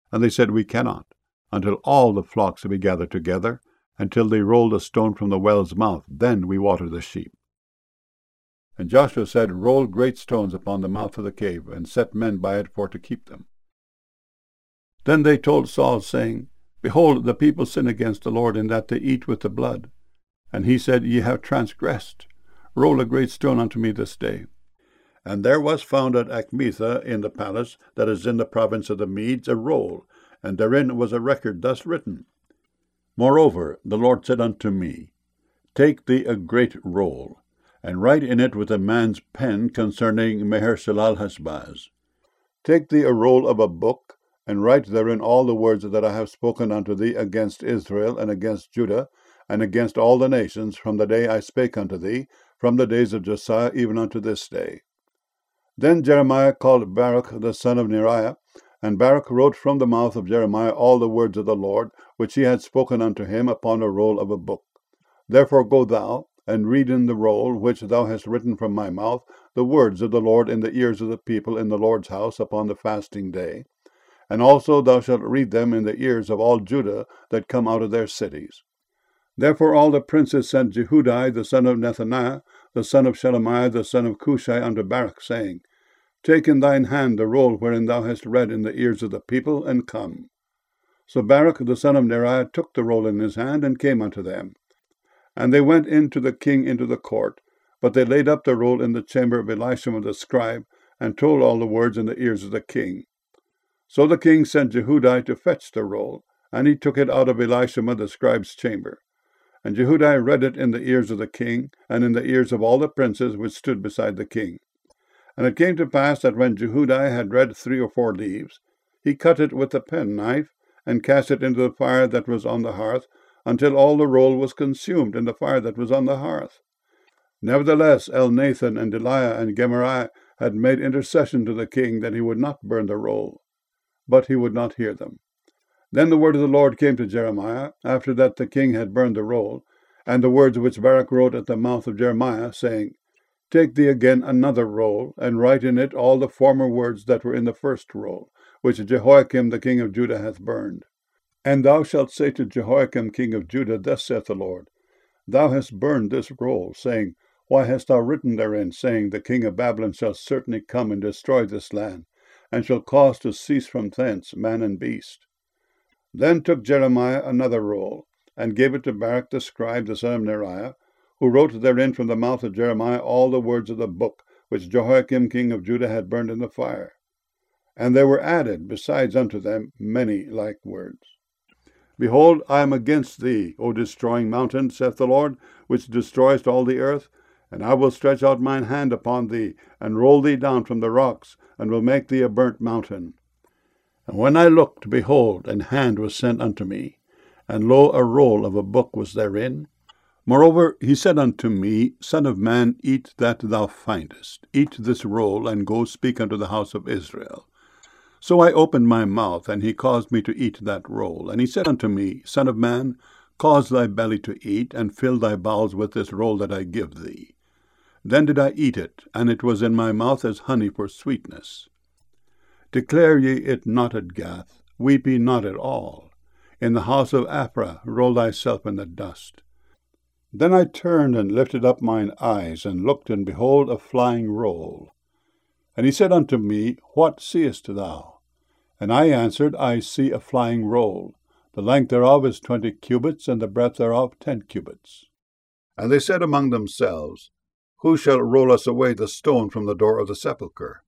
And they said, We cannot, until all the flocks be gathered together, until they roll the stone from the well's mouth. Then we water the sheep. And Joshua said, Roll great stones upon the mouth of the cave, and set men by it for to keep them. Then they told Saul, saying, Behold, the people sin against the Lord, in that they eat with the blood. And he said, Ye have transgressed. Roll a great stone unto me this day. And there was found at Achmetha in the palace, that is in the province of the Medes, a roll, and therein was a record thus written. Moreover, the Lord said unto me, Take thee a great roll, and write in it with a man's pen concerning Maher-shalal-hash-baz. Take thee a roll of a book, and write therein all the words that I have spoken unto thee against Israel, and against Judah, and against all the nations, from the day I spake unto thee, from the days of Josiah even unto this day. Then Jeremiah called Baruch the son of Neriah, and Baruch wrote from the mouth of Jeremiah all the words of the Lord, which he had spoken unto him upon a roll of a book. Therefore go thou, and read in the roll which thou hast written from my mouth, the words of the Lord in the ears of the people in the Lord's house upon the fasting day. And also thou shalt read them in the ears of all Judah that come out of their cities. Therefore all the princes sent Jehudi the son of Nethaniah, the son of Shelemiah, the son of Cushai, unto Baruch, saying, Take in thine hand the roll wherein thou hast read in the ears of the people, and come. So Baruch the son of Neriah took the roll in his hand, and came unto them. And they went in to the king into the court, but they laid up the roll in the chamber of Elishama the scribe, and told all the words in the ears of the king. So the king sent Jehudi to fetch the roll, and he took it out of Elishama the scribe's chamber. And Jehudi read it in the ears of the king, and in the ears of all the princes which stood beside the king. And it came to pass that when Jehudi had read 3 or 4 leaves, he cut it with a penknife, and cast it into the fire that was on the hearth, until all the roll was consumed in the fire that was on the hearth. Nevertheless, Elnathan and Delaiah and Gemariah had made intercession to the king that he would not burn the roll, but he would not hear them. Then the word of the Lord came to Jeremiah, after that the king had burned the roll, and the words which Baruch wrote at the mouth of Jeremiah, saying, Take thee again another roll, and write in it all the former words that were in the first roll, which Jehoiakim the king of Judah hath burned. And thou shalt say to Jehoiakim king of Judah, Thus saith the Lord, Thou hast burned this roll, saying, Why hast thou written therein, saying, The king of Babylon shall certainly come and destroy this land, and shall cause to cease from thence man and beast? Then took Jeremiah another roll, and gave it to Baruch the scribe, the son of Neriah, who wrote therein from the mouth of Jeremiah all the words of the book, which Jehoiakim king of Judah had burned in the fire. And there were added besides unto them many like words. Behold, I am against thee, O destroying mountain, saith the Lord, which destroyest all the earth, and I will stretch out mine hand upon thee, and roll thee down from the rocks, and will make thee a burnt mountain. And when I looked, behold, an hand was sent unto me, and lo, a roll of a book was therein. Moreover, he said unto me, Son of man, eat that thou findest. Eat this roll, and go speak unto the house of Israel. So I opened my mouth, and he caused me to eat that roll. And he said unto me, Son of man, cause thy belly to eat, and fill thy bowels with this roll that I give thee. Then did I eat it, and it was in my mouth as honey for sweetness. Declare ye it not at Gath, weep ye not at all. In the house of Aphrah roll thyself in the dust. Then I turned and lifted up mine eyes, and looked, and behold, a flying roll. And he said unto me, What seest thou? And I answered, I see a flying roll. The length thereof is 20 cubits, and the breadth thereof 10 cubits. And they said among themselves, Who shall roll us away the stone from the door of the sepulchre?